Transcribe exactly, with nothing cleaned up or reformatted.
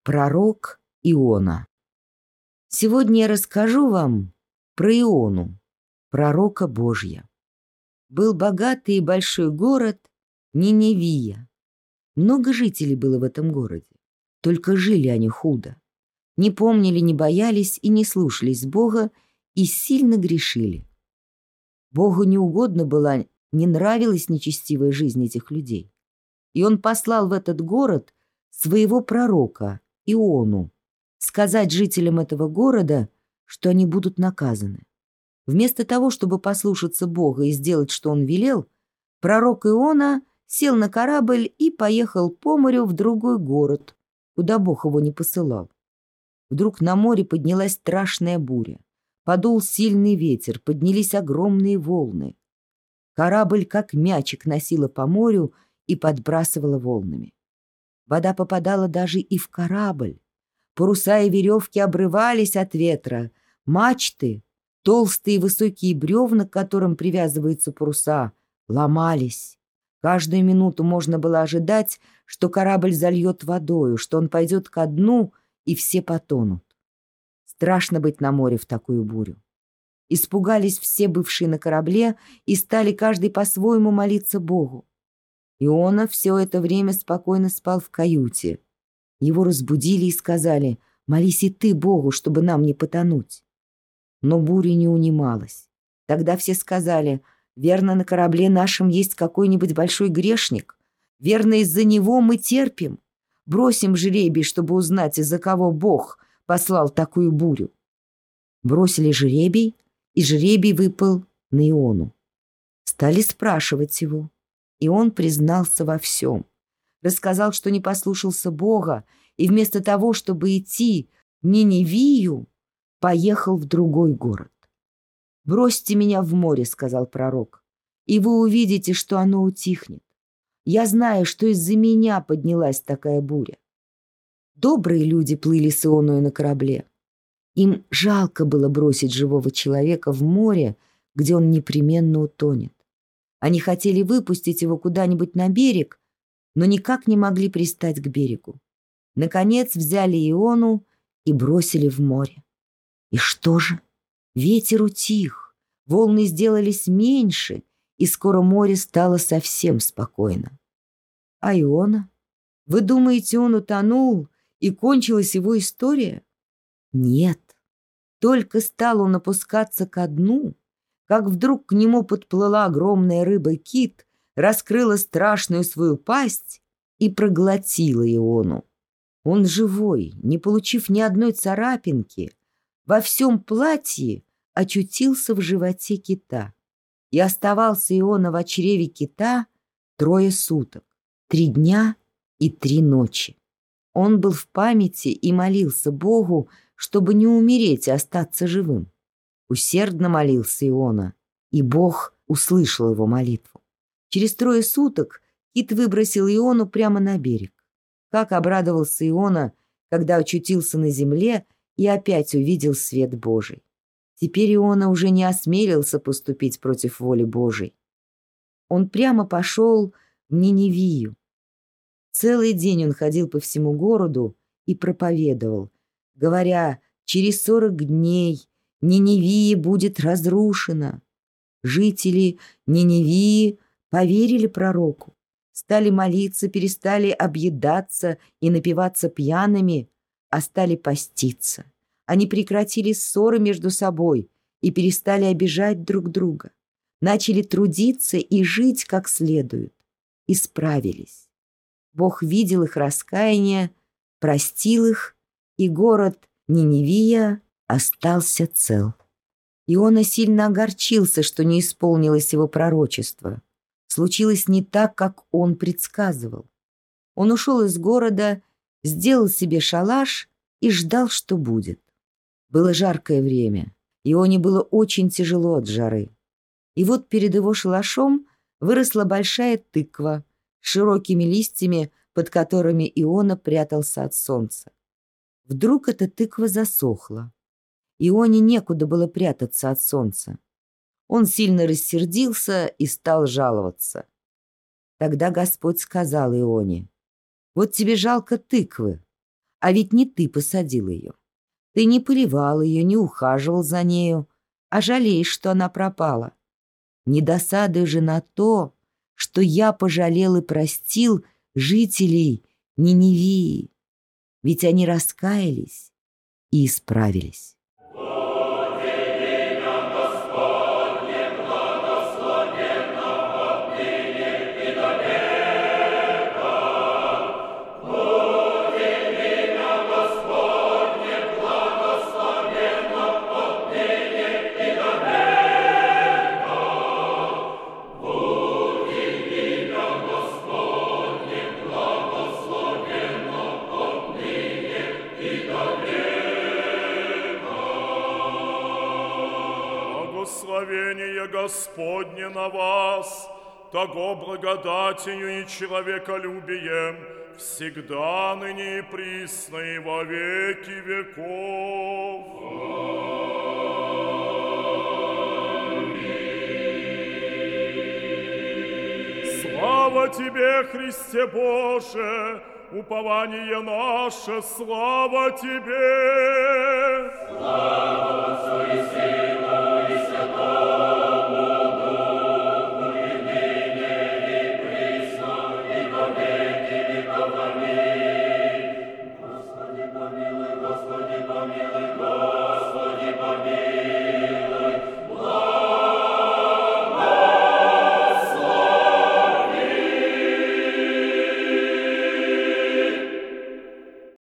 Пророк Иона. Сегодня я расскажу вам про Иону, пророка Божья. Был богатый и большой город Ниневия. Много жителей было в этом городе, только жили они худо. Не помнили, не боялись и не слушались Бога, и сильно грешили. Богу не угодно была, не нравилась нечестивая жизнь этих людей. И он послал в этот город своего пророка Иону сказать жителям этого города, что они будут наказаны. Вместо того, чтобы послушаться Бога и сделать, что он велел, пророк Иона сел на корабль и поехал по морю в другой город, куда Бог его не посылал. Вдруг на море поднялась страшная буря. Подул сильный ветер, поднялись огромные волны. Корабль, как мячик, носила по морю и подбрасывала волнами. Вода попадала даже и в корабль. Паруса и веревки обрывались от ветра. Мачты, толстые высокие бревна, к которым привязываются паруса, ломались. Каждую минуту можно было ожидать, что корабль зальет водою, что он пойдет ко дну, и все потонут. Страшно быть на море в такую бурю. Испугались все бывшие на корабле и стали каждый по-своему молиться Богу. Иона все это время спокойно спал в каюте. Его разбудили и сказали: «Молись и ты Богу, чтобы нам не потонуть». Но буря не унималась. Тогда все сказали: «Верно, на корабле нашем есть какой-нибудь большой грешник. Верно, из-за него мы терпим. Бросим жребий, чтобы узнать, из-за кого Бог послал такую бурю». Бросили жребий, и жребий выпал на Иону. Стали спрашивать его, и он признался во всем. Рассказал, что не послушался Бога, и вместо того, чтобы идти в Ниневию, поехал в другой город. «Бросьте меня в море», — сказал пророк, — «и вы увидите, что оно утихнет. Я знаю, что из-за меня поднялась такая буря». Добрые люди плыли с Ионою на корабле. Им жалко было бросить живого человека в море, где он непременно утонет. Они хотели выпустить его куда-нибудь на берег, но никак не могли пристать к берегу. Наконец взяли Иону и бросили в море. И что же? Ветер утих, волны сделались меньше, и скоро море стало совсем спокойно. А Иона? Вы думаете, он утонул, и кончилась его история? Нет. Только стал он опускаться ко дну, как вдруг к нему подплыла огромная рыба-кит, раскрыла страшную свою пасть и проглотила Иону. Он живой, не получив ни одной царапинки, во всем платье очутился в животе кита. И оставался Иона в чреве кита трое суток, три дня и три ночи. Он был в памяти и молился Богу, чтобы не умереть и остаться живым. Усердно молился Иона, и Бог услышал его молитву. Через трое суток кит выбросил Иону прямо на берег. Как обрадовался Иона, когда очутился на земле и опять увидел свет Божий. Теперь Иона уже не осмелился поступить против воли Божией. Он прямо пошел в Ниневию. Целый день он ходил по всему городу и проповедовал, говоря: «Через сорок дней Ниневия будет разрушена». Жители Ниневии поверили пророку, стали молиться, перестали объедаться и напиваться пьяными, а стали поститься. Они прекратили ссоры между собой и перестали обижать друг друга, начали трудиться и жить как следует, исправились. Бог видел их раскаяние, простил их, и город Ниневия остался цел. Иона сильно огорчился, что не исполнилось его пророчество. Случилось не так, как он предсказывал. Он ушел из города, сделал себе шалаш и ждал, что будет. Было жаркое время, Ионе было очень тяжело от жары. И вот перед его шалашом выросла большая тыква с широкими листьями, под которыми Иона прятался от солнца. Вдруг эта тыква засохла. Ионе некуда было прятаться от солнца. Он сильно рассердился и стал жаловаться. Тогда Господь сказал Ионе: «Вот тебе жалко тыквы, А ведь не ты посадил ее. Ты не поливал ее, не ухаживал за нею, а жалеешь, что она пропала. Не досадуй же на то, что я пожалел и простил жителей Ниневии, ведь они раскаялись и исправились. Благословение Господне на вас, того благодатью и человеколюбием, всегда, ныне и присно, и во веки веков. Аминь. Слава Тебе, Христе Боже, упование наше, слава Тебе! Слава Отцу и Сыну